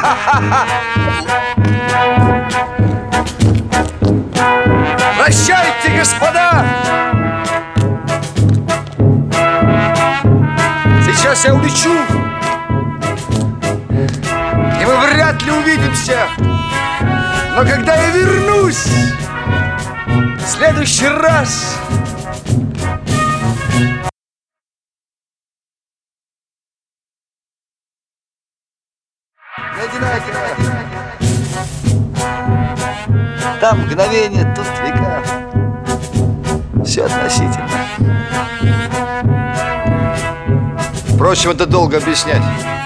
Прощайте, господа! Сейчас я улечу, и мы вряд ли увидимся. Но когда я вернусь в следующий раз... Там мгновение, тут века. Все относительно. Впрочем, это долго объяснять.